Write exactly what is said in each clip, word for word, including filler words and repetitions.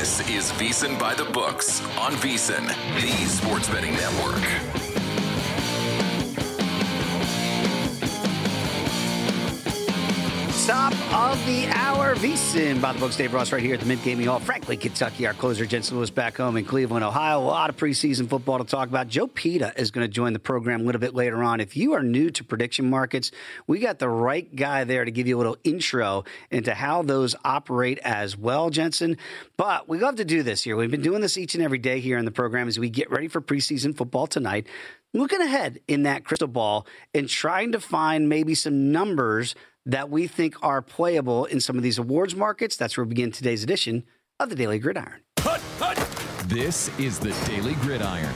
This is VSiN by the Books on VSiN, the sports betting network. Top of the hour, VSiN by the Books. Dave Ross right here at the Mint Gaming Hall, Franklin, Kentucky. Our closer, Jensen Lewis, back home in Cleveland, Ohio. A lot of preseason football to talk about. Joe Pita is going to join the program a little bit later on. If you are new to prediction markets, we got the right guy there to give you a little intro into how those operate as well, Jensen. But we love to do this here. We've been doing this each and every day here in the program as we get ready for preseason football tonight. Looking ahead in that crystal ball and trying to find maybe some numbers that we think are playable in some of these awards markets. That's where we begin today's edition of the Daily Gridiron. Hut, hut. This is the Daily Gridiron.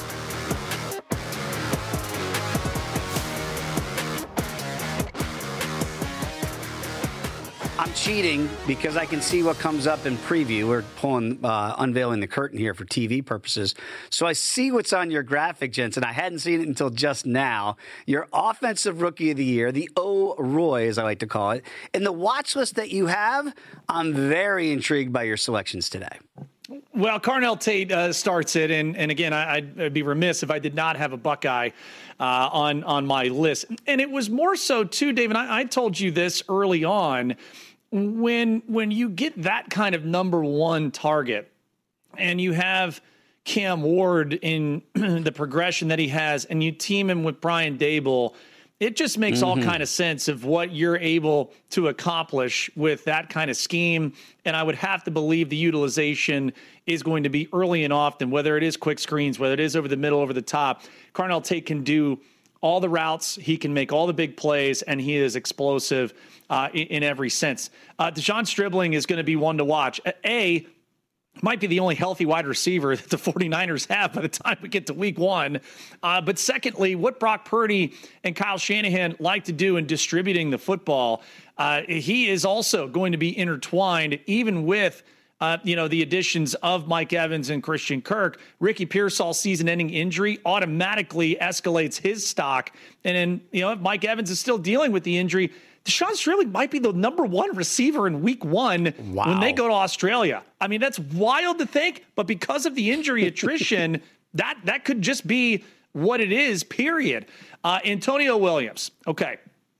I'm cheating because I can see what comes up in preview. We're pulling, uh, unveiling the curtain here for T V purposes. So I see what's on your graphic, Jensen. I hadn't seen it until just now. Your offensive rookie of the year, the O. Roy, as I like to call it. And the watch list that you have, I'm very intrigued by your selections today. Well, Carnell Tate uh, starts it, and and again, I, I'd be remiss if I did not have a Buckeye uh, on on my list. And it was more so too, Dave. And I, I told you this early on. When when you get that kind of number one target, and you have Cam Ward in the progression that he has, and you team him with Brian Daboll, it just makes mm-hmm. all kind of sense of what you're able to accomplish with that kind of scheme. And I would have to believe the utilization is going to be early and often, whether it is quick screens, whether it is over the middle, over the top. Carnell Tate can do all the routes. He can make all the big plays, and he is explosive uh, in, in every sense. Uh, De'Zhaun Stribling is going to be one to watch. A, might be the only healthy wide receiver that the 49ers have by the time we get to week one. Uh, but secondly, what Brock Purdy and Kyle Shanahan like to do in distributing the football, uh, he is also going to be intertwined, even with Uh, you know, the additions of Mike Evans and Christian Kirk. Ricky Pearsall's season-ending injury automatically escalates his stock. And then, you know, if Mike Evans is still dealing with the injury, De'Zhaun Stribling might be the number one receiver in week one wow. when they go to Australia. I mean, that's wild to think, but because of the injury attrition, that, that could just be what it is, period. Uh, Antonio Williams. Okay.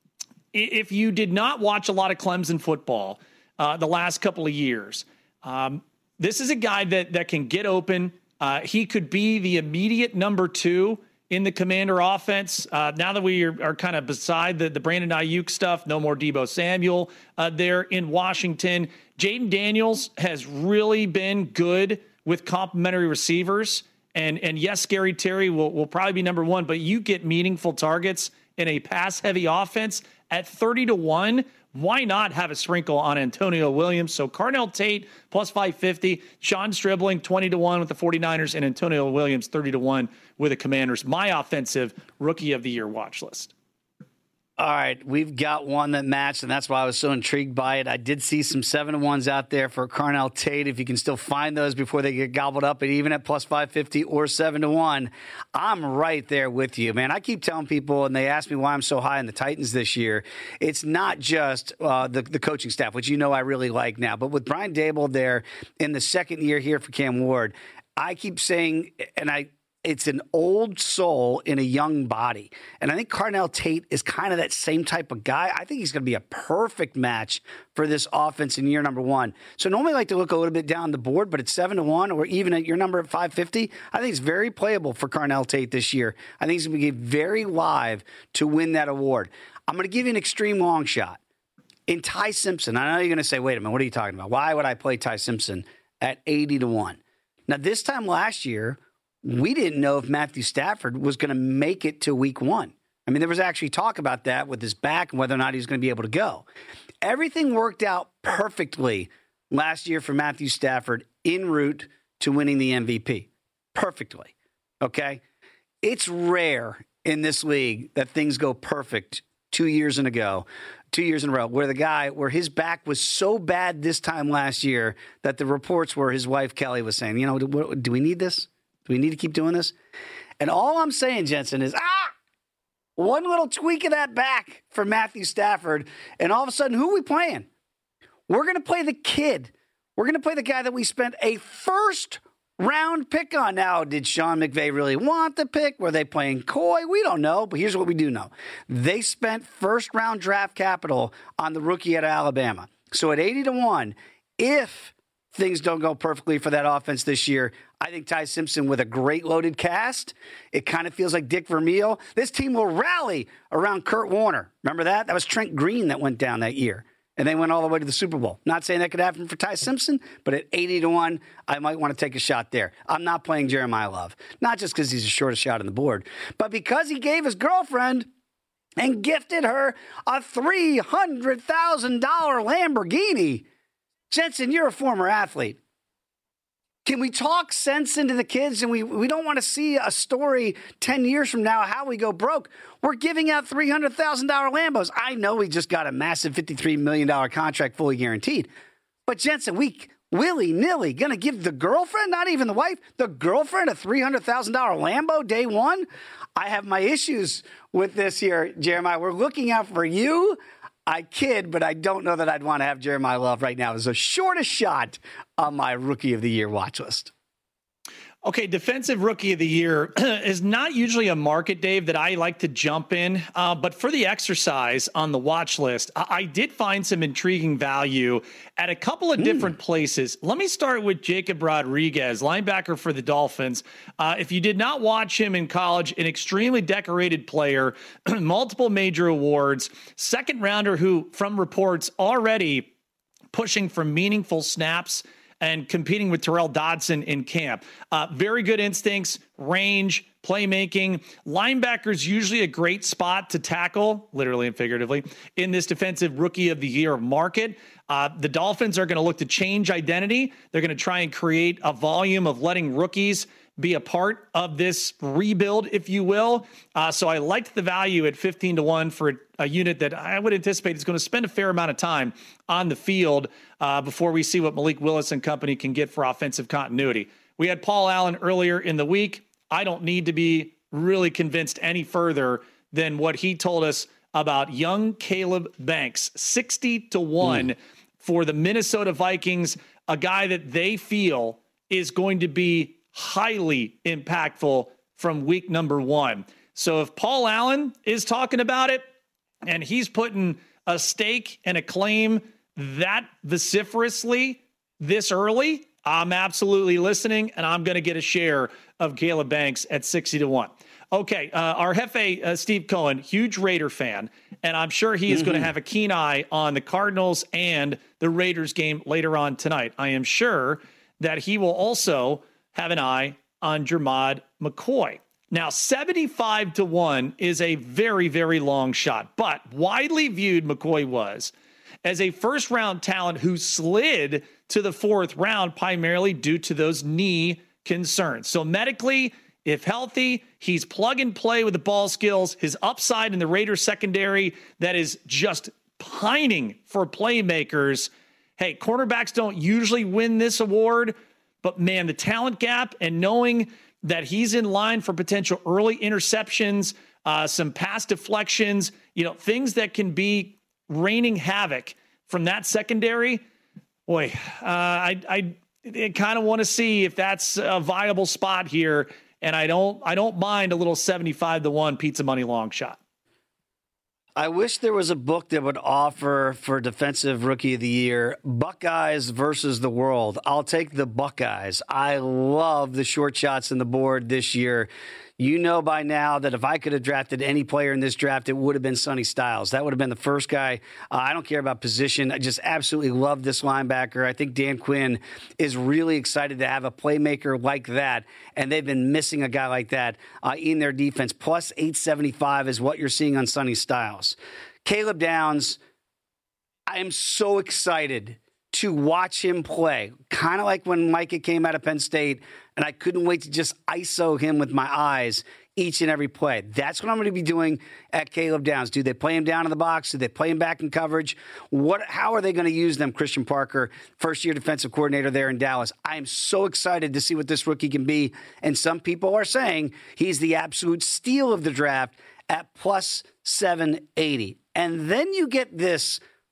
If you did not watch a lot of Clemson football uh, the last couple of years, Um, this is a guy that that can get open. Uh, he could be the immediate number two in the Commander offense. Uh, now that we are, are kind of beside the, the Brandon Ayuk stuff, no more Deebo Samuel uh, there in Washington. Jaden Daniels has really been good with complementary receivers. And, and yes, Scary Terry will, will probably be number one, but you get meaningful targets in a pass-heavy offense at thirty to one. Why not have a sprinkle on Antonio Williams? So Carnell Tate plus five fifty, Sean Stribling twenty to one with the 49ers, and Antonio Williams thirty to one with the Commanders. My offensive rookie of the year watch list. All right, we've got one that matched, and that's why I was so intrigued by it. I did see some seven to ones out there for Carnell Tate. If you can still find those before they get gobbled up, and even at plus five fifty or seven to one, I'm right there with you, man. I keep telling people, and they ask me why I'm so high in the Titans this year. It's not just uh, the, the coaching staff, which you know I really like now, but with Brian Daboll there in the second year here for Cam Ward, I keep saying, and I it's an old soul in a young body. And I think Carnell Tate is kind of that same type of guy. I think he's going to be a perfect match for this offense in year number one. So normally I like to look a little bit down the board, but it's seven to one or even at your number at five fifty. I think it's very playable for Carnell Tate this year. I think he's going to be very live to win that award. I'm going to give you an extreme long shot. In Ty Simpson, I know you're going to say, wait a minute, what are you talking about? Why would I play Ty Simpson at eighty to one? Now, this time last year, we didn't know if Matthew Stafford was going to make it to week one. I mean, there was actually talk about that with his back and whether or not he was going to be able to go. Everything worked out perfectly last year for Matthew Stafford en route to winning the M V P. Perfectly. Okay? It's rare in this league that things go perfect two years in a go, two years in a row, where the guy, where his back was so bad this time last year that the reports were his wife, Kelly, was saying, you know, do, do we need this? Do we need to keep doing this? And all I'm saying, Jensen, is, ah, one little tweak of that back for Matthew Stafford, and all of a sudden, who are we playing? We're going to play the kid We're going to play the guy that we spent a first round pick on. Now, did Sean McVay really want the pick? Were they playing coy? We don't know, but here's what we do know. They spent first round draft capital on the rookie at Alabama. So at eighty to one, if things don't go perfectly for that offense this year, I think Ty Simpson with a great loaded cast, it kind of feels like Dick Vermeil. This team will rally around Kurt Warner. Remember that? That was Trent Green that went down that year. And they went all the way to the Super Bowl. Not saying that could happen for Ty Simpson, but at eighty to one, I might want to take a shot there. I'm not playing Jeremiah Love. Not just because he's the shortest shot on the board, but because he gave his girlfriend and gifted her a three hundred thousand dollars Lamborghini. Jensen, you're a former athlete. Can we talk sense into the kids? And we, we don't want to see a story ten years from now how we go broke. We're giving out three hundred thousand dollars Lambos. I know we just got a massive fifty-three million dollars contract fully guaranteed. But Jensen, we willy-nilly going to give the girlfriend, not even the wife, the girlfriend a three hundred thousand dollars Lambo day one? I have my issues with this here, Jeremiah. We're looking out for you. I kid, but I don't know that I'd want to have Jeremiah Love right now as the shortest shot on my Rookie of the Year watch list. Okay, Defensive Rookie of the Year is not usually a market, Dave, that I like to jump in. Uh, but for the exercise on the watch list, I, I did find some intriguing value at a couple of mm. different places. Let me start with Jacob Rodriguez, linebacker for the Dolphins. Uh, if you did not watch him in college, an extremely decorated player, multiple major awards, second rounder who, from reports, already pushing for meaningful snaps and competing with Terrell Dodson in camp. Uh, very good instincts, range, playmaking. Linebackers usually a great spot to tackle, literally and figuratively, in this Defensive Rookie of the Year market. Uh, the Dolphins are going to look to change identity. They're going to try and create a volume of letting rookies be a part of this rebuild, if you will. Uh, so I liked the value at fifteen to one for a unit that I would anticipate is going to spend a fair amount of time on the field uh, before we see what Malik Willis and company can get for offensive continuity. We had Paul Allen earlier in the week. I don't need to be really convinced any further than what he told us about young Caleb Banks, sixty to one mm. for the Minnesota Vikings, a guy that they feel is going to be highly impactful from week number one. So if Paul Allen is talking about it and he's putting a stake and a claim that vociferously this early, I'm absolutely listening, and I'm going to get a share of Caleb Banks at sixty to one. Okay, uh, our Hefe, uh, Steve Cohen, huge Raider fan, and I'm sure he is mm-hmm. going to have a keen eye on the Cardinals and the Raiders game later on tonight. I am sure that he will also have an eye on Jermod McCoy. Now, seventy-five to one is a very, very long shot, but widely viewed McCoy was as a first-round talent who slid to the fourth round primarily due to those knee concerns. So medically, if healthy, he's plug and play with the ball skills, his upside in the Raiders secondary that is just pining for playmakers. Hey, cornerbacks don't usually win this award, but man, the talent gap and knowing that he's in line for potential early interceptions, uh, some pass deflections, you know, things that can be raining havoc from that secondary. Boy, uh, I, I, I kind of want to see if that's a viable spot here. And I don't, I don't mind a little seventy-five to one pizza money long shot. I wish there was a book that would offer for Defensive Rookie of the Year, Buckeyes versus the world. I'll take the Buckeyes. I love the short shots in the board this year. You know by now that if I could have drafted any player in this draft, it would have been Sonny Styles. That would have been the first guy. Uh, I don't care about position. I just absolutely love this linebacker. I think Dan Quinn is really excited to have a playmaker like that, and they've been missing a guy like that uh, in their defense. Plus eight seventy-five is what you're seeing on Sonny Styles. Caleb Downs, I am so excited to watch him play, kind of like when Micah came out of Penn State, and I couldn't wait to just I S O him with my eyes each and every play. That's what I'm going to be doing at Caleb Downs. Do they play him down in the box? Do they play him back in coverage? What? How are they going to use them? Christian Parker, first-year defensive coordinator there in Dallas. I am so excited to see what this rookie can be, and some people are saying he's the absolute steal of the draft at plus seven eighty. And then you get this from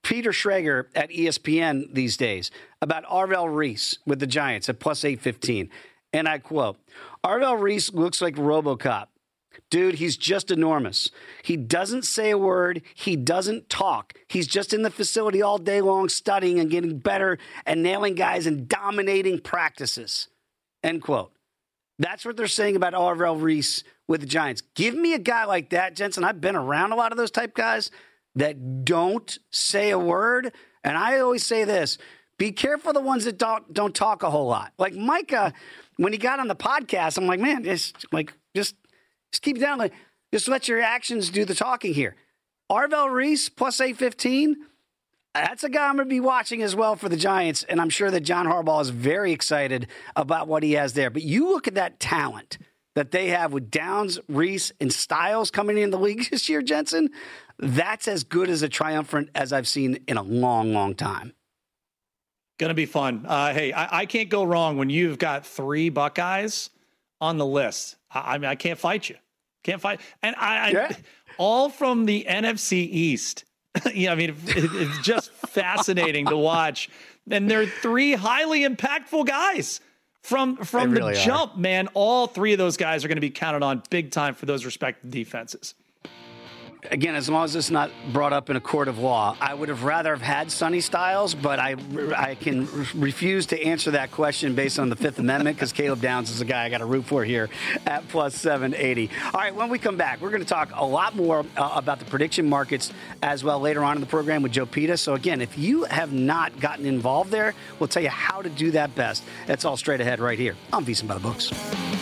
Peter Schrager at E S P N these days about Arvell Reese with the Giants at plus eight fifteen. And I quote, Arvell Reese looks like RoboCop. Dude, he's just enormous. He doesn't say a word. He doesn't talk. He's just in the facility all day long studying and getting better and nailing guys and dominating practices. End quote. That's what they're saying about Arvell Reese with the Giants. Give me a guy like that, Jensen. I've been around a lot of those type guys that don't say a word. And I always say this, be careful the ones that don't, don't talk a whole lot. Like Micah, when he got on the podcast, I'm like, man, just like, just, just keep it down. Like, just let your actions do the talking here. Arvell Reese plus eight fifteen. That's a guy I'm going to be watching as well for the Giants, and I'm sure that John Harbaugh is very excited about what he has there. But you look at that talent that they have with Downs, Reese, and Styles coming in the league this year, Jensen, that's as good as a triumphant as I've seen in a long, long time. Going to be fun. Uh, hey, I, I can't go wrong when you've got three Buckeyes on the list. I, I mean, I can't fight you. Can't fight. And I, yeah. I all from the N F C East. Yeah, I mean, it, it's just fascinating to watch. And they're three highly impactful guys from from really the are. jump, man. All three of those guys are going to be counted on big time for those respective defenses. Again, as long as it's not brought up in a court of law, I would have rather have had Sonny Styles, but I, I can re- refuse to answer that question based on the Fifth Amendment because Caleb Downs is a guy I got to root for here at plus seven eighty. All right, when we come back, we're going to talk a lot more uh, about the prediction markets as well later on in the program with Joe Pita. So again, if you have not gotten involved there, we'll tell you how to do that best. That's all straight ahead right here on VSiN by the Books.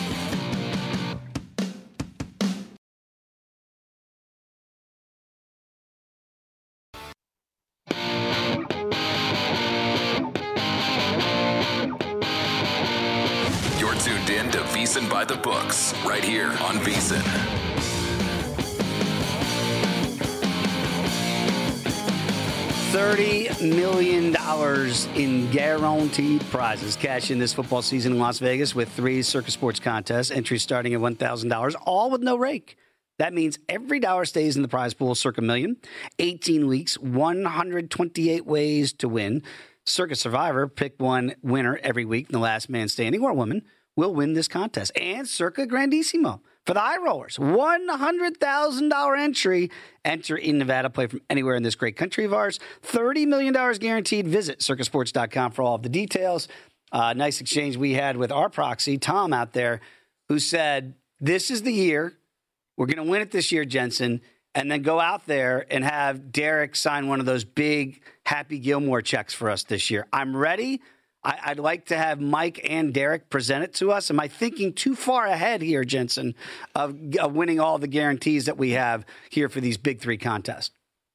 Tuned in to VSiN by the Books, right here on VSiN. thirty million dollars in guaranteed prizes. Cash in this football season in Las Vegas with three Circa Sports contests. Entries starting at one thousand dollars, all with no rake. That means every dollar stays in the prize pool, Circa Million. eighteen weeks, one hundred twenty-eight ways to win. Circa Survivor, pick one winner every week, and the last man standing or woman will win this contest. And Circa Grandissimo for the eye rollers. one hundred thousand dollars entry. Enter in Nevada. Play from anywhere in this great country of ours. thirty million dollars guaranteed. Visit circa sports dot com for all of the details. Uh, nice exchange we had with our proxy, Tom, out there, who said, this is the year. We're going to win it this year, Jensen, and then go out there and have Derek sign one of those big Happy Gilmore checks for us this year. I'm ready. I, I'd like to have Mike and Derek present it to us. Am I thinking too far ahead here, Jensen, of, of winning all the guarantees that we have here for these big three contests?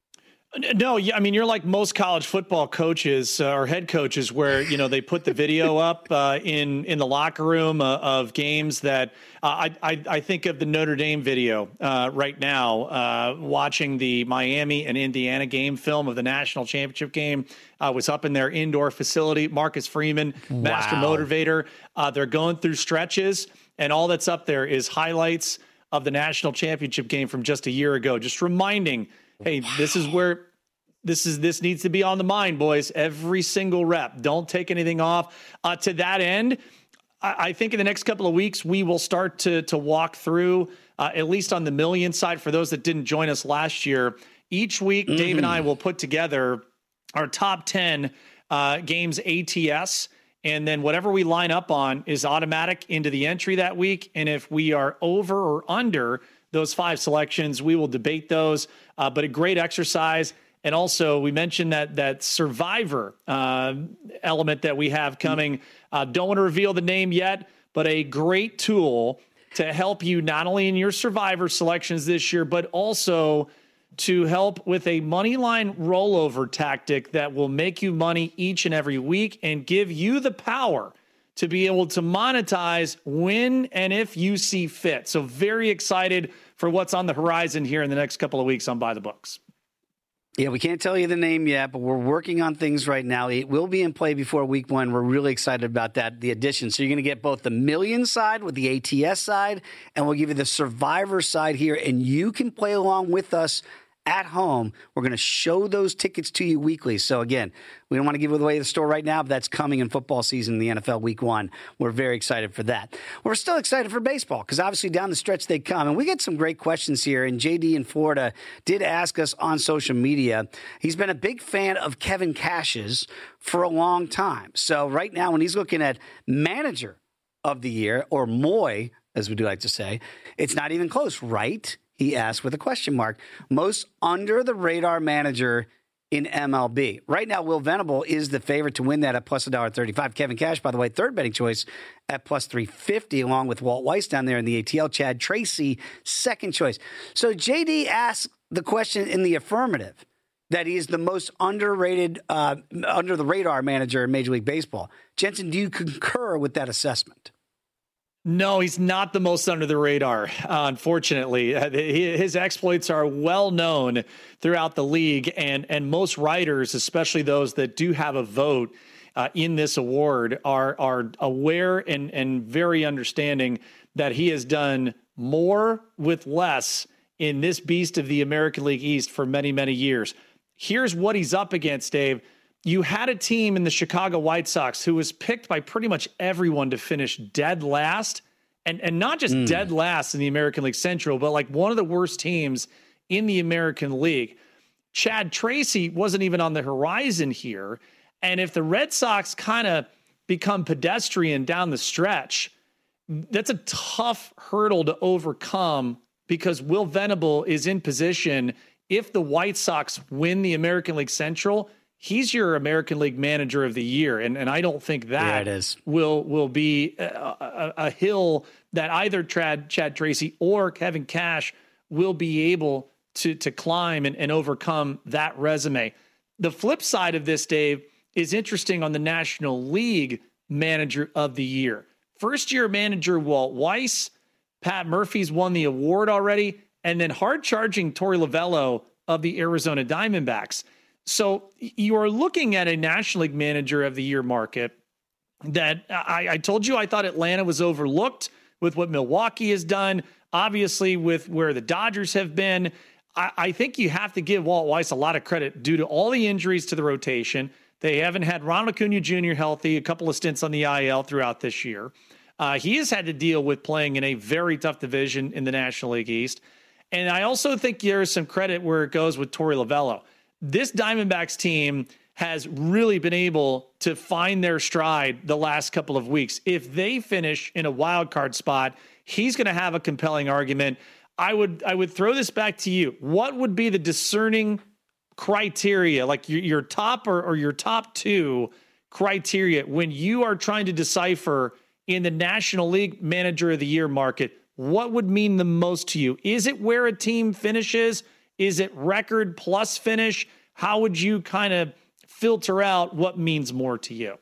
No, I mean, you're like most college football coaches uh, or head coaches where, you know, they put the video up uh, in in the locker room uh, of games that uh, I, I I think of the Notre Dame video uh, right now, uh, watching the Miami and Indiana game film of the national championship game. I was up in their indoor facility. Marcus Freeman, master Wow. motivator. Uh, they're going through stretches, and all that's up there is highlights of the national championship game from just a year ago, just reminding, hey, this is where this is. This needs to be on the mind, boys. Every single rep. Don't take anything off. Uh, to that end, I, I think in the next couple of weeks we will start to to walk through, uh, at least on the million side. For those that didn't join us last year, each week mm-hmm. Dave and I will put together our top ten uh, games A T S. And then whatever we line up on is automatic into the entry that week. And if we are over or under those five selections, we will debate those. Uh, but a great exercise. And also, we mentioned that that survivor uh, element that we have coming. Uh, don't want to reveal the name yet, but a great tool to help you not only in your survivor selections this year, but also to help with a money line rollover tactic that will make you money each and every week and give you the power to be able to monetize when and if you see fit. So very excited for what's on the horizon here in the next couple of weeks on By the Books. Yeah, we can't tell you the name yet, but we're working on things right now. It will be in play before week one. We're really excited about that, the addition. So you're going to get both the million side with the A T S side, and we'll give you the survivor side here, and you can play along with us at home. We're going to show those tickets to you weekly. So, again, we don't want to give away the store right now, but that's coming in football season in the N F L week one. We're very excited for that. We're still excited for baseball because obviously down the stretch they come. And we get some great questions here. And J D in Florida did ask us on social media. He's been a big fan of Kevin Cash's for a long time. So right now when he's looking at manager of the year, or M O Y, as we do like to say, it's not even close, right? He asked with a question mark. Most under-the-radar manager in M L B. Right now, Will Venable is the favorite to win that at plus one dollar thirty-five. Kevin Cash, by the way, third betting choice at plus three fifty, along with Walt Weiss down there in the A T L. Chad Tracy, second choice. So J D asked the question in the affirmative that he is the most underrated, uh, under-the-radar manager in Major League Baseball. Jensen, do you concur with that assessment? No, he's not the most under the radar, uh, unfortunately. Uh, his exploits are well known throughout the league, and, and most writers, especially those that do have a vote uh, in this award, are, are aware and, and very understanding that he has done more with less in this beast of the American League East for many, many years. Here's what he's up against, Dave. You had a team in the Chicago White Sox who was picked by pretty much everyone to finish dead last, and, and not just mm. dead last in the American League Central, but like one of the worst teams in the American League. Chad Tracy wasn't even on the horizon here. And if the Red Sox kind of become pedestrian down the stretch, that's a tough hurdle to overcome because Will Venable is in position. If the White Sox win the American League Central, he's your American League Manager of the Year, and, and I don't think that yeah, it is. will will be a, a, a hill that either Chad, Chad Tracy or Kevin Cash will be able to, to climb and, and overcome that resume. The flip side of this, Dave, is interesting on the National League Manager of the Year. First-year manager Walt Weiss, Pat Murphy's won the award already, and then hard-charging Torey Lovullo of the Arizona Diamondbacks. So you are looking at a National League Manager of the Year market that I, I told you I thought Atlanta was overlooked with what Milwaukee has done, obviously with where the Dodgers have been. I, I think you have to give Walt Weiss a lot of credit due to all the injuries to the rotation. They haven't had Ronald Acuna Junior healthy, a couple of stints on the I L throughout this year. Uh, he has had to deal with playing in a very tough division in the National League East. And I also think there is some credit where it goes with Torey Lovullo. This Diamondbacks team has really been able to find their stride the last couple of weeks. If they finish in a wild card spot, he's going to have a compelling argument. I would I would throw this back to you. What would be the discerning criteria, like your, your top or, or your top two criteria when you are trying to decipher in the National League Manager of the Year market? What would mean the most to you? Is it where a team finishes? Is it record plus finish? How would you kind of filter out what means more to you?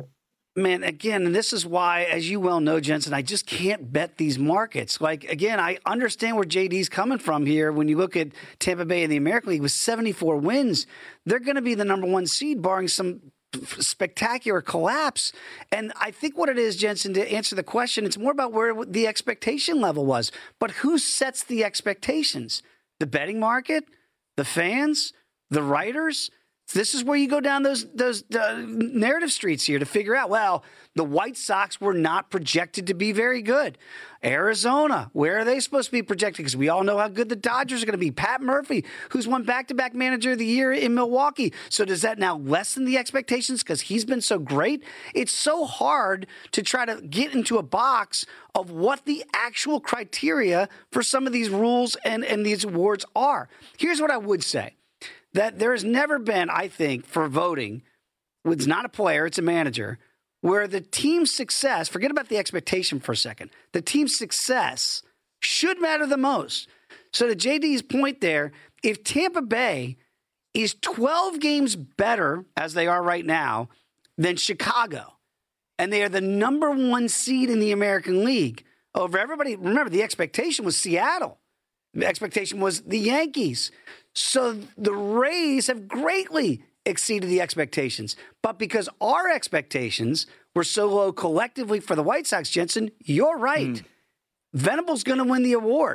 Man, again, and this is why, as you well know, Jensen, I just can't bet these markets. Like, again, I understand where J D's coming from here. When you look at Tampa Bay in the American League with seventy-four wins, they're going to be the number one seed, barring some spectacular collapse. And I think what it is, Jensen, to answer the question, it's more about where the expectation level was. But who sets the expectations? The betting market? The fans? The writers? This is where you go down those those uh, narrative streets here to figure out, well, the White Sox were not projected to be very good. Arizona, where are they supposed to be projected? Because we all know how good the Dodgers are going to be. Pat Murphy, who's won back-to-back Manager of the Year in Milwaukee. So does that now lessen the expectations because he's been so great? It's so hard to try to get into a box of what the actual criteria for some of these rules and, and these awards are. Here's what I would say. That there has never been, I think, for voting, it's not a player, it's a manager, where the team's success, forget about the expectation for a second, the team's success should matter the most. So to J D's point there, if Tampa Bay is twelve games better, as they are right now, than Chicago, and they are the number one seed in the American League over everybody, remember the expectation was Seattle. The expectation was the Yankees. So the Rays have greatly exceeded the expectations. But because our expectations were so low collectively for the White Sox, Jensen, you're right. Mm. Venable's going to win the award.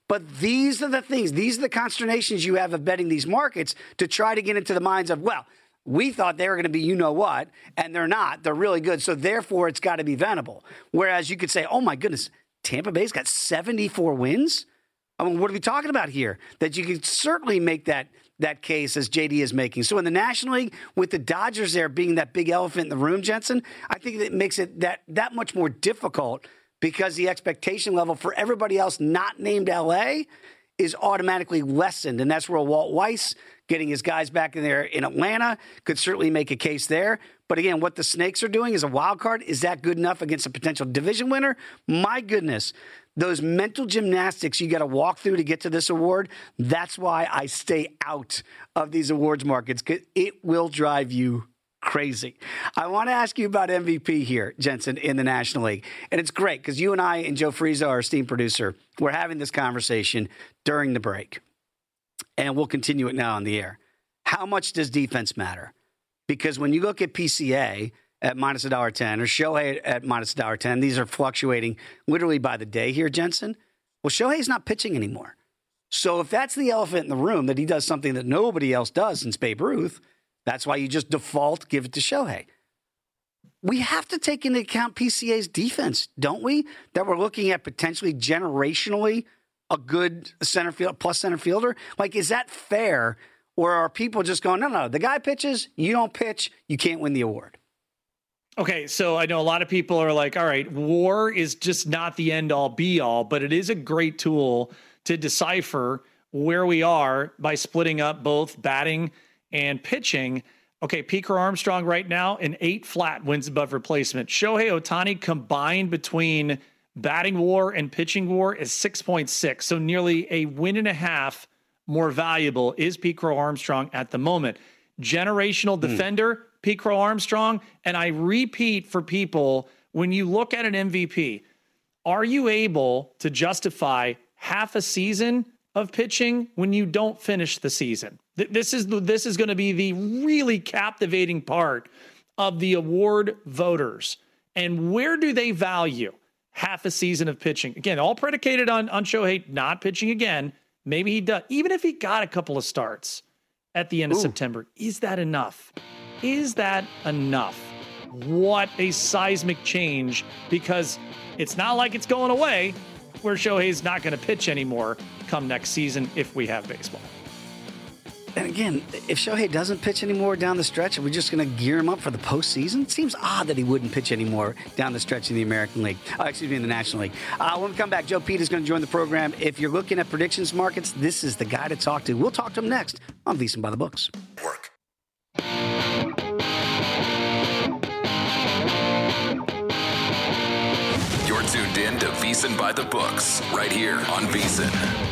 But these are the things, these are the consternations you have of betting these markets to try to get into the minds of, well, we thought they were going to be you know what, and they're not. They're really good, so therefore it's got to be Venable. Whereas you could say, oh, my goodness, Tampa Bay's got seventy-four wins? I mean, what are we talking about here? That you could certainly make that that case as J D is making. So in the National League, with the Dodgers there being that big elephant in the room, Jensen, I think that makes it that that much more difficult because the expectation level for everybody else not named L A is automatically lessened. And that's where Walt Weiss getting his guys back in there in Atlanta could certainly make a case there. But again, what the Snakes are doing as a wild card, is that good enough against a potential division winner? My goodness. Those mental gymnastics you got to walk through to get to this award, that's why I stay out of these awards markets, because it will drive you crazy. I want to ask you about M V P here, Jensen, in the National League. And it's great because you and I and Joe Frieza, our esteemed producer, we're having this conversation during the break. And we'll continue it now on the air. How much does defense matter? Because when you look at P C A at minus one dollar ten or Shohei at minus one dollar ten, these are fluctuating literally by the day here, Jensen. Well, Shohei's not pitching anymore. So if that's the elephant in the room, that he does something that nobody else does since Babe Ruth, that's why you just default give it to Shohei. We have to take into account P C A's defense, don't we? That we're looking at potentially generationally a good center field plus center fielder. Like, is that fair? Or are people just going, no, no, the guy pitches, you don't pitch, you can't win the award? Okay, so I know a lot of people are like, all right, WAR is just not the end all be all, but it is a great tool to decipher where we are by splitting up both batting and pitching. Okay, Pico Armstrong right now, an eight flat wins above replacement. Shohei Ohtani combined between batting WAR and pitching WAR is six point six. So nearly a win and a half more valuable is Pico Armstrong at the moment. Generational defender, mm. Pico Armstrong. And I repeat for people, when you look at an M V P, are you able to justify half a season of pitching when you don't finish the season? This is this is going to be the really captivating part of the award voters. And where do they value half a season of pitching? Again, all predicated on, on Shohei not pitching again. Maybe he does. Even if he got a couple of starts at the end of Ooh. September, is that enough? Is that enough? What a seismic change, because it's not like it's going away where Shohei's not going to pitch anymore come next season if we have baseball. And again, if Shohei doesn't pitch anymore down the stretch, are we just going to gear him up for the postseason? It seems odd that he wouldn't pitch anymore down the stretch in the American League. Oh, excuse me, in the National League. Uh, when we come back, Joe Pete is going to join the program. If you're looking at predictions markets, this is the guy to talk to. We'll talk to him next on VSiN by the Books. Work. You're tuned in to VSiN by the Books, right here on VSiN.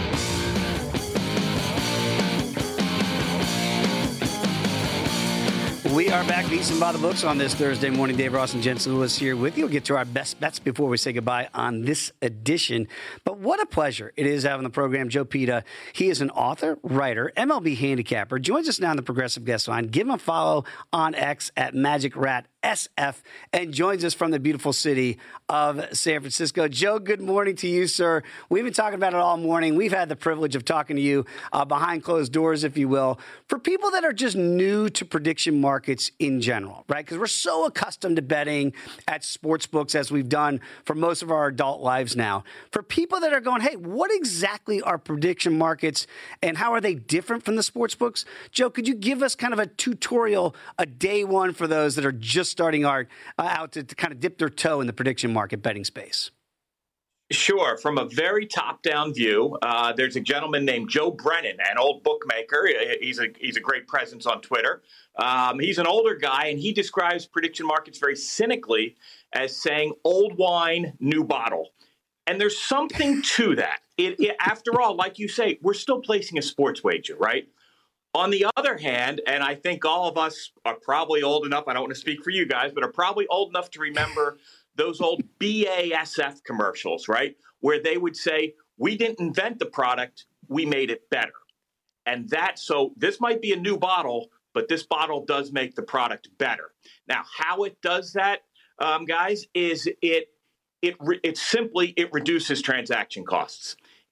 We are back, VSiN by the Books, on this Thursday morning. Dave Ross and Jensen Lewis here with you. We'll get to our best bets before we say goodbye on this edition. But what a pleasure it is having the program. Joe Pita, he is an author, writer, M L B handicapper, joins us now on the Progressive Guest Line. Give him a follow on X at Magic Rat S F, and joins us from the beautiful city of San Francisco. Joe, good morning to you, sir. We've been talking about it all morning. We've had the privilege of talking to you uh, behind closed doors, if you will, for people that are just new to prediction markets in general, right? Because we're so accustomed to betting at sports books as we've done for most of our adult lives now. For people that are going, hey, what exactly are prediction markets and how are they different from the sports books? Joe, could you give us kind of a tutorial, a day one for those that are just starting out, uh, out to, to kind of dip their toe in the prediction market betting space? Sure. From a very top-down view, uh, there's a gentleman named Joe Brennan, an old bookmaker. He's a he's a great presence on Twitter. Um, he's an older guy, and he describes prediction markets very cynically as saying old wine, new bottle. And there's something to that. It, it, after all, like you say, we're still placing a sports wager, right? On the other hand, and I think all of us are probably old enough, I don't want to speak for you guys, but are probably old enough to remember those old B A S F commercials, right? Where they would say, we didn't invent the product, we made it better. And that, so this might be a new bottle, but this bottle does make the product better. Now, how it does that, um, guys, is it, it, it simply, it reduces transaction costs.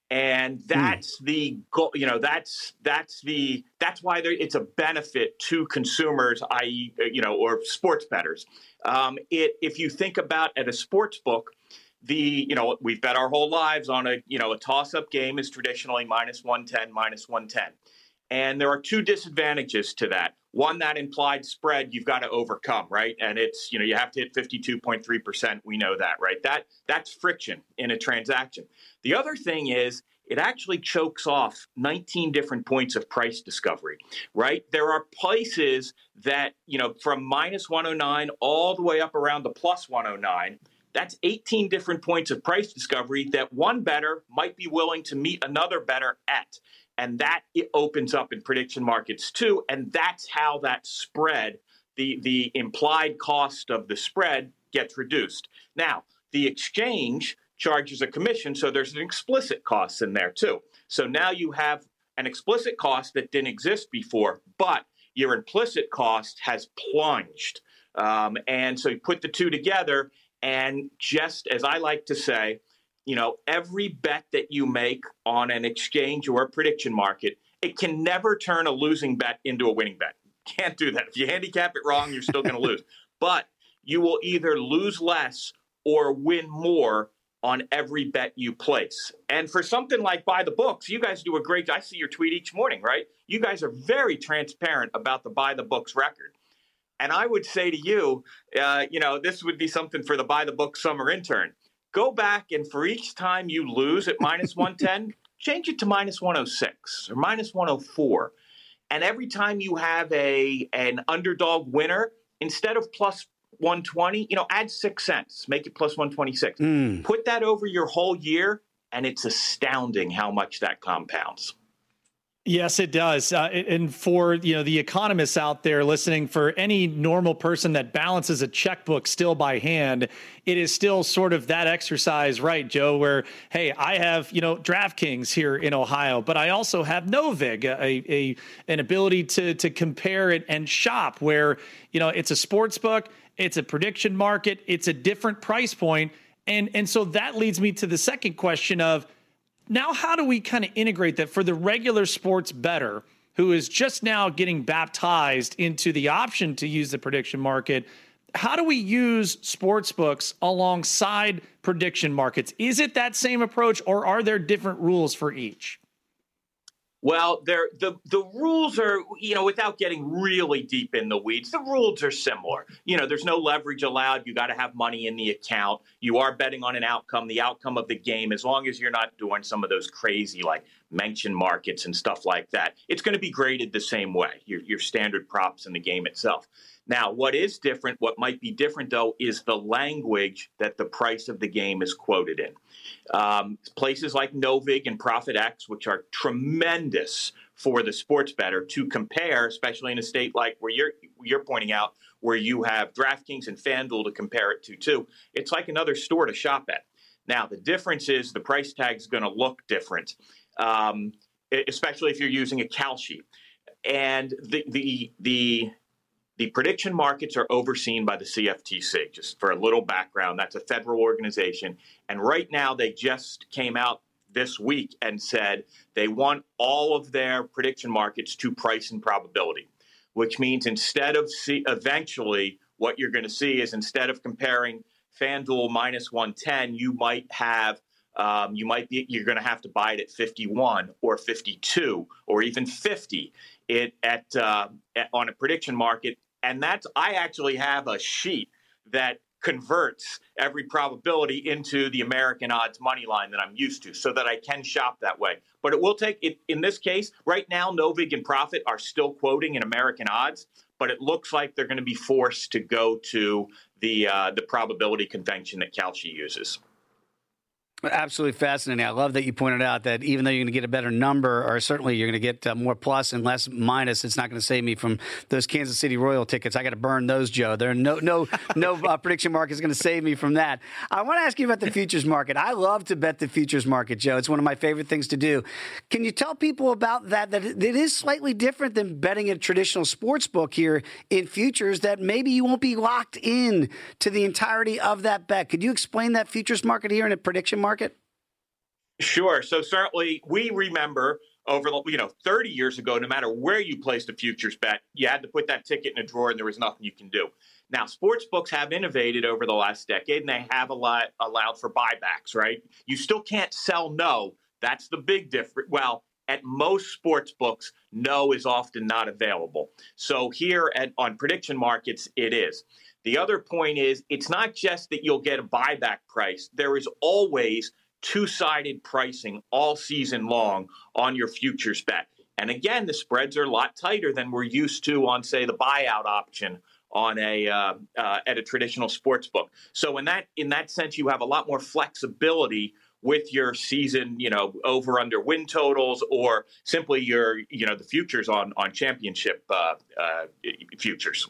And that's mm. the goal, you know, that's that's the that's why there, it's a benefit to consumers, that is, you know, or sports bettors. Um, it if you think about at a sports book, the you know we've bet our whole lives on a you know a toss-up game is traditionally minus one ten, minus one ten, and there are two disadvantages to that. One, that implied spread you've got to overcome, right? And it's you know you have to hit fifty-two point three percent. We know that, right? That that's friction in a transaction. The other thing is it actually chokes off nineteen different points of price discovery, right? There are places that, you know, from minus one oh nine all the way up around the plus one oh nine, that's eighteen different points of price discovery that one bettor might be willing to meet another bettor at. And that it opens up in prediction markets too. And that's how that spread, the, the implied cost of the spread gets reduced. Now, the exchange charges a commission, so there's an explicit cost in there too. So now you have an explicit cost that didn't exist before, but your implicit cost has plunged. Um, and so you put the two together, and just as I like to say, you know, every bet that you make on an exchange or a prediction market, it can never turn a losing bet into a winning bet. Can't do that. If you handicap it wrong, you're still going to lose. But you will either lose less or win more on every bet you place. And for something like By the Books, you guys do a great job. I see your tweet each morning, right? You guys are very transparent about the By the Books record. And I would say to you, uh, you know, this would be something for the By the Books summer intern. Go back and for each time you lose at minus one ten, change it to minus one oh six or minus one oh four. And every time you have a an underdog winner, instead of plus one twenty, you know, add six cents, make it plus one twenty-six. Mm. Put that over your whole year, and it's astounding how much that compounds. Yes, it does. Uh, and for, you know, the economists out there listening, for any normal person that balances a checkbook still by hand, it is still sort of that exercise, right, Joe, where, hey, I have, you know, DraftKings here in Ohio, but I also have Novig, a, a an ability to to compare it and shop where, you know, it's a sports book, it's a prediction market, it's a different price point. And, and so that leads me to the second question of, now, how do we kind of integrate that for the regular sports bettor who is just now getting baptized into the option to use the prediction market? How do we use sports books alongside prediction markets? Is it that same approach, or are there different rules for each? Well, there the the rules are, you know, without getting really deep in the weeds, the rules are similar. You know, there's no leverage allowed. You got to have money in the account. You are betting on an outcome, the outcome of the game, as long as you're not doing some of those crazy like mention markets and stuff like that. It's going to be graded the same way, your, your standard props in the game itself. Now, what is different, what might be different, though, is the language that the price of the game is quoted in. Um, places like Novig and ProfitX, which are tremendous for the sports bettor to compare, especially in a state like where you're you're pointing out, where you have DraftKings and FanDuel to compare it to, too. It's like another store to shop at. Now, the difference is the price tag is going to look different, um, especially if you're using a Cal sheet. And the the the The prediction markets are overseen by the C F T C. Just for a little background, that's a federal organization. And right now, they just came out this week and said they want all of their prediction markets to price in probability, which means instead of see, eventually what you're going to see is instead of comparing FanDuel minus one ten, you might have um, you might be you're going to have to buy it at fifty-one or fifty-two or even fifty it at, uh, at on a prediction market. And that's, I actually have a sheet that converts every probability into the American odds money line that I'm used to so that I can shop that way. But it will take, it, in this case, right now, Novig and Profit are still quoting in American odds, but it looks like they're going to be forced to go to the uh, the probability convention that Kalshi uses. Absolutely fascinating. I love that you pointed out that even though you're going to get a better number, or certainly you're going to get uh, more plus and less minus, it's not going to save me from those Kansas City Royal tickets. I got to burn those, Joe. There are no no no uh, prediction market is going to save me from that. I want to ask you about the futures market. I love to bet the futures market, Joe. It's one of my favorite things to do. Can you tell people about that? That it is slightly different than betting a traditional sports book here in futures. That maybe you won't be locked in to the entirety of that bet. Could you explain that futures market here in a prediction market? Market? Sure. So certainly we remember over, you know, thirty years ago, no matter where you placed a futures bet, you had to put that ticket in a drawer and there was nothing you can do. Now, sports books have innovated over the last decade, and they have a lot allowed for buybacks, right? You still can't sell no. That's the big difference. Well, at most sports books, no is often not available. So here at, on prediction markets, it is. The other point is it's not just that you'll get a buyback price. There is always two-sided pricing all season long on your futures bet. And again, the spreads are a lot tighter than we're used to on, say, the buyout option on a uh, uh, at a traditional sports book. So in that in that sense, you have a lot more flexibility with your season, you know, over under win totals, or simply your, you know, the futures on on championship uh, uh, futures.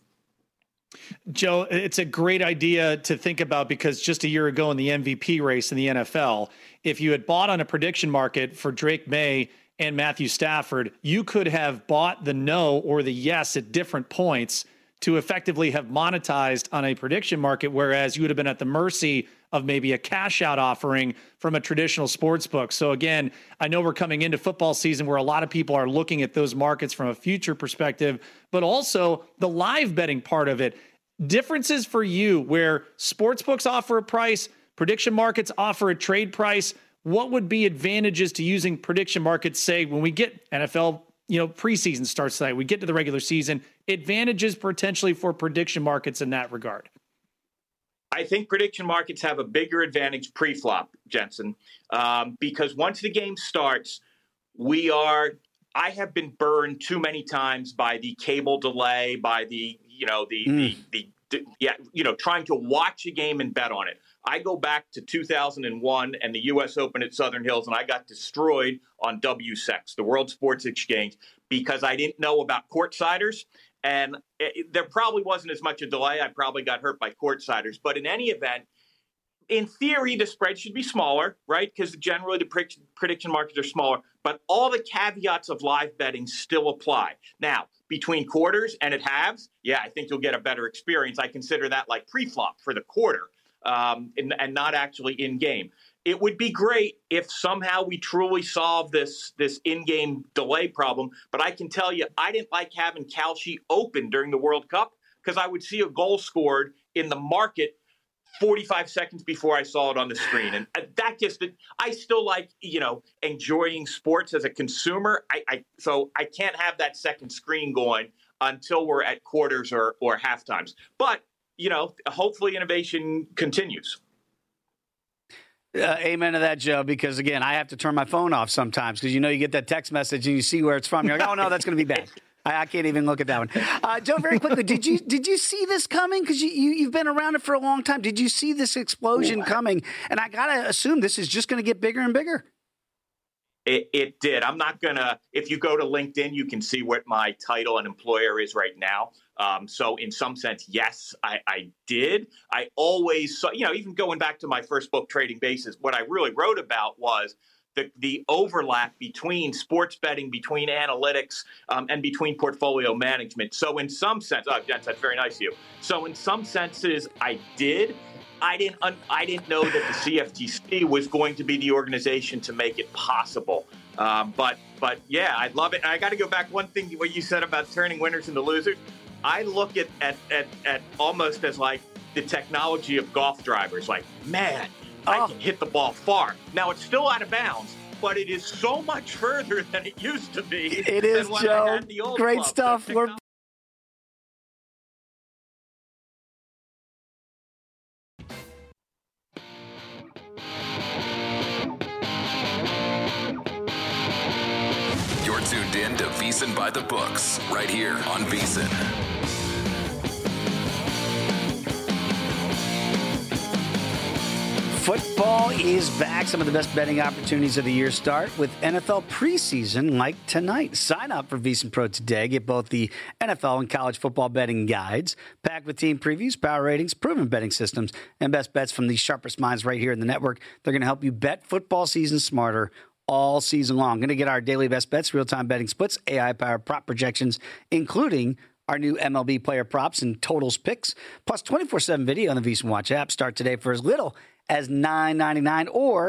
Joe, it's a great idea to think about, because just a year ago in the M V P race in the N F L, if you had bought on a prediction market for Drake May and Matthew Stafford, you could have bought the no or the yes at different points to effectively have monetized on a prediction market, whereas you would have been at the mercy of maybe a cash out offering from a traditional sports book. So again, I know we're coming into football season where a lot of people are looking at those markets from a future perspective, but also the live betting part of it. Differences for you where sports books offer a price, prediction markets offer a trade price. What would be advantages to using prediction markets, say, when we get N F L, you know, preseason starts tonight, we get to the regular season, advantages potentially for prediction markets in that regard? I think prediction markets have a bigger advantage pre-flop, Jensen, um, because once the game starts, we are, I have been burned too many times by the cable delay, by the, you know, the, mm. the, the, yeah, you know, trying to watch a game and bet on it. I go back to two thousand one and the U S Open at Southern Hills, and I got destroyed on W S E X, the World Sports Exchange, because I didn't know about courtsiders. And it, there probably wasn't as much a delay. I probably got hurt by courtsiders. But in any event, in theory, the spread should be smaller, right? Because generally the pre- prediction markets are smaller. But all the caveats of live betting still apply. Now, between quarters and at halves, yeah, I think you'll get a better experience. I consider that like pre-flop for the quarter. Um, and, and not actually in-game. It would be great if somehow we truly solve this this in-game delay problem, but I can tell you, I didn't like having Kalshi open during the World Cup because I would see a goal scored in the market forty-five seconds before I saw it on the screen. And that just, I still like, you know, enjoying sports as a consumer. I, I so I can't have that second screen going until we're at quarters or, or half times. But you know, hopefully innovation continues. Uh, amen to that, Joe, because, again, I have to turn my phone off sometimes because, you know, you get that text message and you see where it's from. You're like, oh, no, that's going to be bad. I, I can't even look at that one. Uh, Joe, very quickly, did you did you see this coming? Because you, you, you've been around it for a long time. Did you see this explosion Ooh. coming? And I got to assume this is just going to get bigger and bigger. It, it did. I'm not going to – if you go to LinkedIn, you can see what my title and employer is right now. Um, so in some sense, yes, I, I did. I always saw – you know, even going back to my first book, Trading Bases, what I really wrote about was the, the overlap between sports betting, between analytics, um, and between portfolio management. So in some sense – oh, Jens, that's very nice of you. So in some senses, I did – I didn't I didn't know that the C F T C was going to be the organization to make it possible. Um, but but yeah, I love it. And I got to go back one thing what you said about turning winners into losers. I look at, at at at almost as like the technology of golf drivers. Like, man, oh. I can hit the ball far. Now it's still out of bounds, but it is so much further than it used to be. It is, Joe. Great club. stuff. So We're tuned in to VSiN by the Books, right here on VSiN. Football is back. Some of the best betting opportunities of the year start with N F L preseason like tonight. Sign up for VSiN Pro today. Get both the N F L and college football betting guides, packed with team previews, power ratings, proven betting systems, and best bets from the sharpest minds right here in the network. They're going to help you bet football season smarter all season long. Going to get our daily best bets, real-time betting splits, A I-powered prop projections, including our new M L B player props and totals picks, plus twenty-four seven video on the VSiN Watch app. Start today for as little as nine ninety-nine, or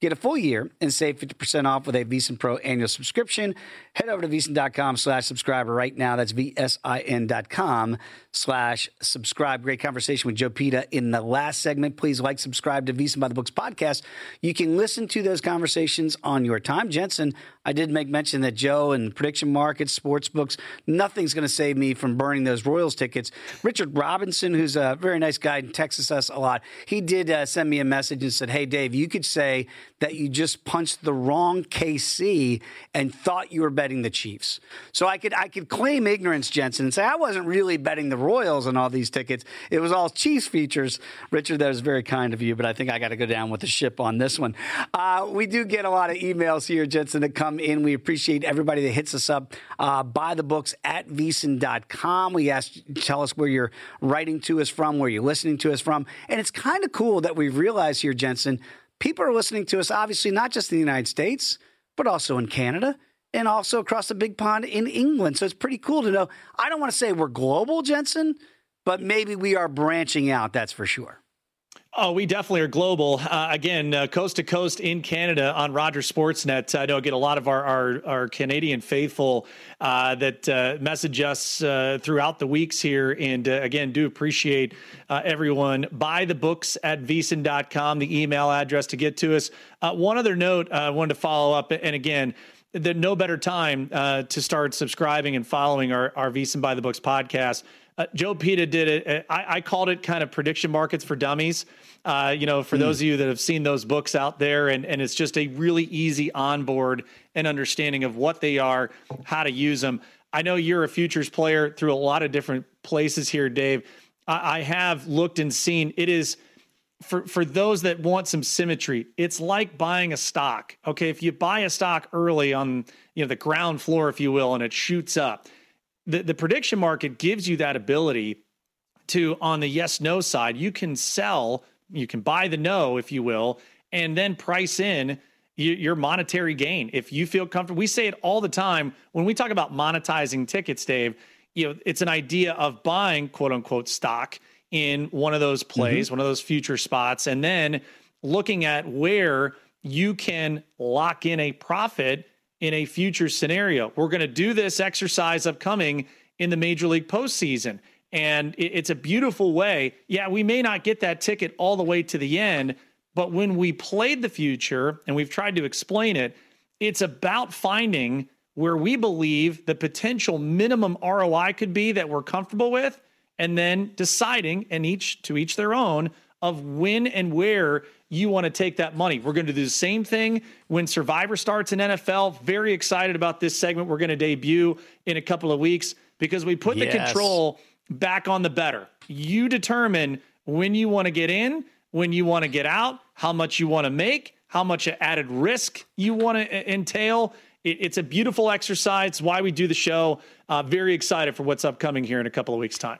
Get a full year and save fifty percent off with a VSiN Pro annual subscription. Head over to VSiN.com slash subscriber right now. That's V-S-I-N dot com slash subscribe. Great conversation with Joe Peta in the last segment. Please like, subscribe to VSiN by the Books podcast. You can listen to those conversations on your time. Jensen, I did make mention that Joe and prediction markets, sports books, nothing's going to save me from burning those Royals tickets. Richard Robinson, who's a very nice guy and texts us a lot, he did uh, send me a message and said, hey, Dave, you could say that you just punched the wrong K C and thought you were betting the Chiefs. So I could I could claim ignorance, Jensen, and say I wasn't really betting the Royals on all these tickets. It was all Chiefs features. Richard, that was very kind of you, but I think I got to go down with the ship on this one. Uh, we do get a lot of emails here, Jensen, that come in. We appreciate everybody that hits us up. Uh, buy the books at V S I N dot com. We ask, tell us where you're writing to us from, where you're listening to us from. And it's kind of cool that we've realized here, Jensen, people are listening to us, obviously, not just in the United States, but also in Canada and also across the big pond in England. So it's pretty cool to know. I don't want to say we're global, Jensen, but maybe we are branching out, that's for sure. Oh, we definitely are global. Uh, again, uh, coast to coast in Canada on Rogers Sportsnet. I know I get a lot of our our, our Canadian faithful uh, that uh, message us uh, throughout the weeks here. And uh, again, do appreciate uh, everyone. Buy the books at V S I N dot com, the email address to get to us. Uh, one other note uh, I wanted to follow up. And again, the no better time uh, to start subscribing and following our, our V S I N by the Books podcast. Uh, Joe Peta did it. I, I called it kind of prediction markets for dummies. Uh, you know, for mm. those of you that have seen those books out there, and, and it's just a really easy onboard and understanding of what they are, how to use them. I know you're a futures player through a lot of different places here, Dave. I, I have looked and seen it is for, for those that want some symmetry. It's like buying a stock. Okay. If you buy a stock early on, you know, the ground floor, if you will, and it shoots up, The, the prediction market gives you that ability to, on the yes, no side, you can sell, you can buy the no, if you will, and then price in you, your monetary gain. If you feel comfortable, we say it all the time when we talk about monetizing tickets, Dave, you know, it's an idea of buying quote unquote stock in one of those plays, mm-hmm. one of those future spots, and then looking at where you can lock in a profit in a future scenario. We're going to do this exercise upcoming in the Major League postseason. And it's a beautiful way. Yeah, we may not get that ticket all the way to the end, but when we played the future and we've tried to explain it, it's about finding where we believe the potential minimum R O I could be that we're comfortable with, and then deciding, and each to each their own, of when and where you want to take that money. We're going to do the same thing when Survivor starts in N F L. Very excited about this segment we're going to debut in a couple of weeks because we put yes. the control back on the bettor. You determine when you want to get in, when you want to get out, how much you want to make, how much added risk you want to entail. It, it's a beautiful exercise. It's why we do the show. Uh, very excited for what's upcoming here in a couple of weeks' time.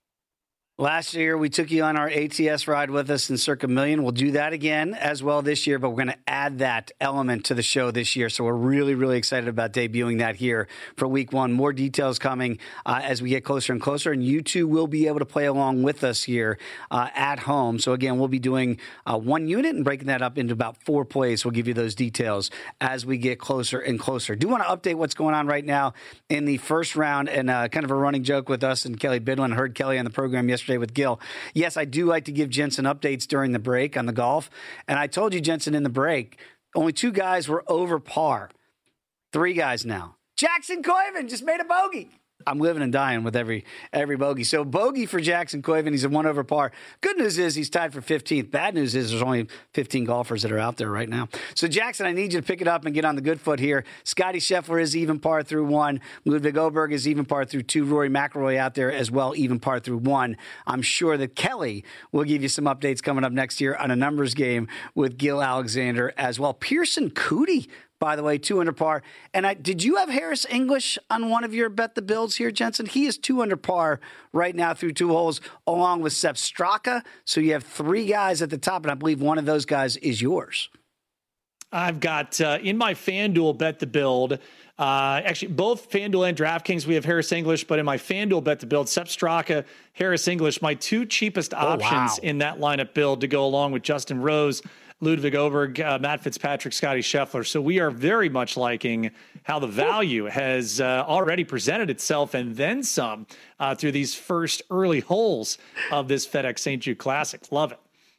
Last year, we took you on our A T S ride with us in Circa Million. We'll do that again as well this year, but we're going to add that element to the show this year. So we're really, really excited about debuting that here for week one. More details coming uh, as we get closer and closer, and you two will be able to play along with us here uh, at home. So again, we'll be doing uh, one unit and breaking that up into about four plays. We'll give you those details as we get closer and closer. Do want to update what's going on right now in the first round, and uh, kind of a running joke with us and Kelly Bidlin. Heard Kelly on the program yesterday with Gil. Yes, I do like to give Jensen updates during the break on the golf. And I told you, Jensen, in the break, only two guys were over par. Three guys now. Jackson Koiven just made a bogey. I'm living and dying with every every bogey. So bogey for Jackson Koiven. He's a one over par. Good news is he's tied for fifteenth. Bad news is there's only fifteen golfers that are out there right now. So Jackson, I need you to pick it up and get on the good foot here. Scotty Scheffler is even par through one. Ludwig Oberg is even par through two. Rory McIlroy out there as well, even par through one. I'm sure that Kelly will give you some updates coming up next year on a numbers game with Gil Alexander as well. Pearson Coody, by the way, two under par. And I, did you have Harris English on one of your Bet the Builds here, Jensen? He is two under par right now through two holes, along with Sepp Straka. So you have three guys at the top, and I believe one of those guys is yours. I've got uh, in my FanDuel bet the build. Uh, actually, both FanDuel and DraftKings, we have Harris English, but in my FanDuel bet the build, Sepp Straka, Harris English, my two cheapest options oh, wow. in that lineup build to go along with Justin Rose, Ludwig Oberg, uh, Matt Fitzpatrick, Scotty Scheffler. So we are very much liking how the value has uh, already presented itself and then some uh, through these first early holes of this FedEx Saint Jude Classic. Love it.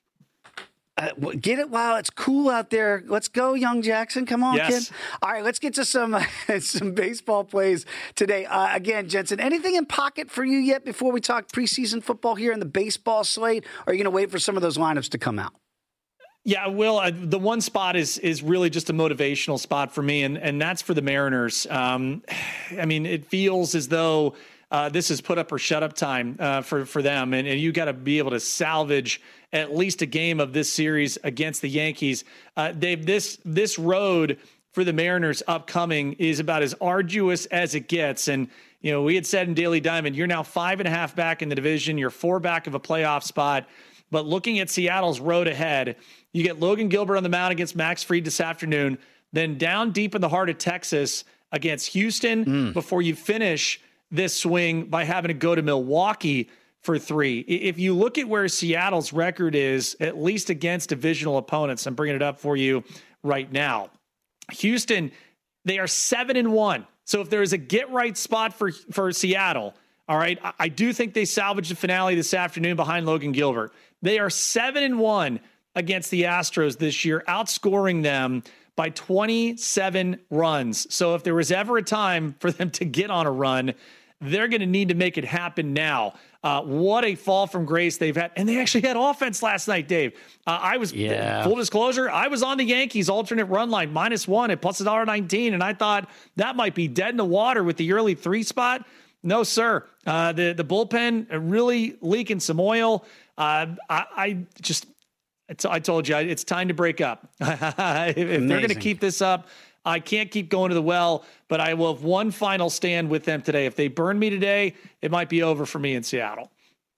Uh, get it while it's cool out there. Let's go, young Jackson. Come on, yes. kid. All right, let's get to some some baseball plays today. Uh, again, Jensen, anything in pocket for you yet before we talk preseason football here in the baseball slate? Or are you going to wait for some of those lineups to come out? Yeah, Will, uh, the one spot is is really just a motivational spot for me, and, and that's for the Mariners. Um, I mean, it feels as though uh, this is put up or shut up time uh, for, for them, and, and you got to be able to salvage at least a game of this series against the Yankees. Uh, Dave, this this road for the Mariners upcoming is about as arduous as it gets. And, you know, we had said in Daily Diamond, you're now five and a half back in the division. You're four back of a playoff spot. But looking at Seattle's road ahead, you get Logan Gilbert on the mound against Max Fried this afternoon, then down deep in the heart of Texas against Houston mm. before you finish this swing by having to go to Milwaukee for three. If you look at where Seattle's record is, at least against divisional opponents, I'm bringing it up for you right now. Houston, they are seven and one. So if there is a get right spot for, for Seattle, all right, I, I do think they salvaged the finale this afternoon behind Logan Gilbert. They are seven and one against the Astros this year, outscoring them by twenty-seven runs. So if there was ever a time for them to get on a run, they're going to need to make it happen now. Uh, what a fall from grace they've had. And they actually had offense last night, Dave. Uh, I was, yeah. full disclosure, I was on the Yankees alternate run line, minus one at plus one dollar nineteen, and I thought that might be dead in the water with the early three spot. No, sir. Uh, the, the bullpen really leaking some oil. Uh, I, I just, I told you, it's time to break up. if, if they're going to keep this up, I can't keep going to the well, but I will have one final stand with them today. If they burn me today, it might be over for me in Seattle.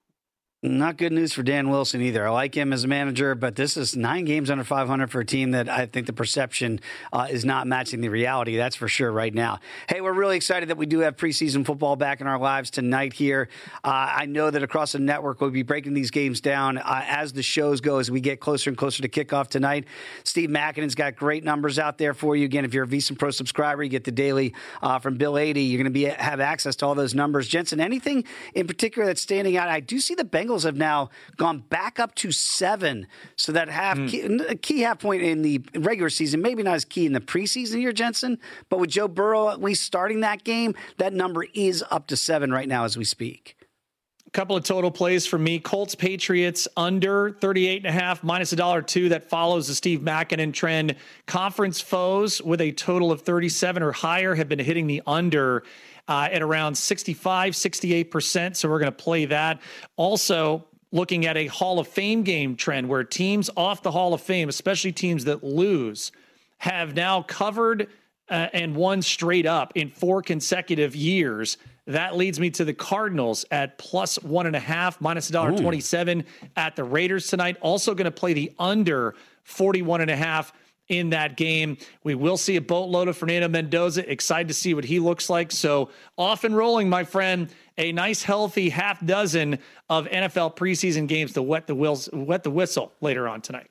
Not good news for Dan Wilson either. I like him as a manager, but this is nine games under five hundred for a team that I think the perception uh, is not matching the reality. That's for sure right now. Hey, we're really excited that we do have preseason football back in our lives tonight here. Uh, I know that across the network, we'll be breaking these games down uh, as the shows go, as we get closer and closer to kickoff tonight. Steve Makinen's got great numbers out there for you. Again, if you're a VSiN Pro subscriber, you get the daily uh, from Bill eighty. You're going to be have access to all those numbers. Jensen, anything in particular that's standing out? I do see the Bengals have now gone back up to seven. So that half mm. key, key half point in the regular season, maybe not as key in the preseason here, Jensen, but with Joe Burrow at least starting that game, that number is up to seven right now as we speak. A couple of total plays for me. Colts, Patriots under thirty-eight and a half, minus a dollar two. That follows the Steve Makinen trend. Conference foes with a total of thirty-seven or higher have been hitting the under uh, at around sixty-five, sixty-eight percent. So we're going to play that. Also, looking at a Hall of Fame game trend where teams off the Hall of Fame, especially teams that lose, have now covered uh, and won straight up in four consecutive years. That leads me to the Cardinals at plus one and a half, minus a dollar twenty-seven at the Raiders tonight. Also going to play the under forty-one and a half in that game. We will see a boatload of Fernando Mendoza. Excited to see what he looks like. So off and rolling, my friend. A nice, healthy half dozen of N F L preseason games to wet the wheels, wet the whistle later on tonight.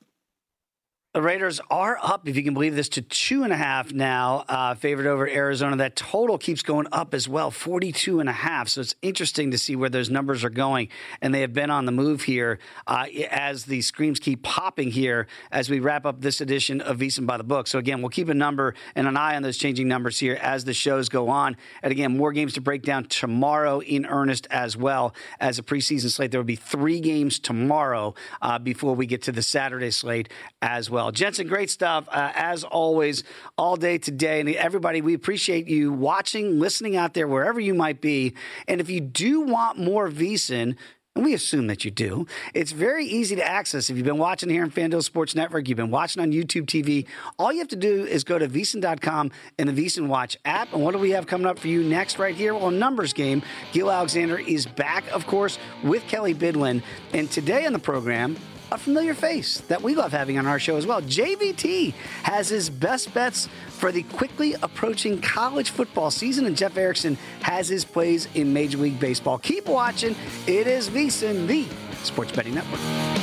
The Raiders are up, if you can believe this, to two and a half now, uh, favored over Arizona. That total keeps going up as well, forty-two and a half. So it's interesting to see where those numbers are going. And they have been on the move here uh, as the screams keep popping here as we wrap up this edition of VSiN by the Book. So again, we'll keep a number and an eye on those changing numbers here as the shows go on. And again, more games to break down tomorrow in earnest as well as a preseason slate. There will be three games tomorrow uh, before we get to the Saturday slate as well. Jensen, great stuff, uh, as always, all day today. And everybody, we appreciate you watching, listening out there, wherever you might be. And if you do want more VSiN, and we assume that you do, it's very easy to access. If you've been watching here on FanDuel Sports Network, you've been watching on YouTube T V, all you have to do is go to V S I N dot com and the VSiN Watch app. And what do we have coming up for you next right here? Well, numbers game. Gil Alexander is back, of course, with Kelly Bidlin. And today on the program, a familiar face that we love having on our show as well. J V T has his best bets for the quickly approaching college football season, and Jeff Erickson has his plays in Major League Baseball. Keep watching. It is VSiN, the Sports Betting Network.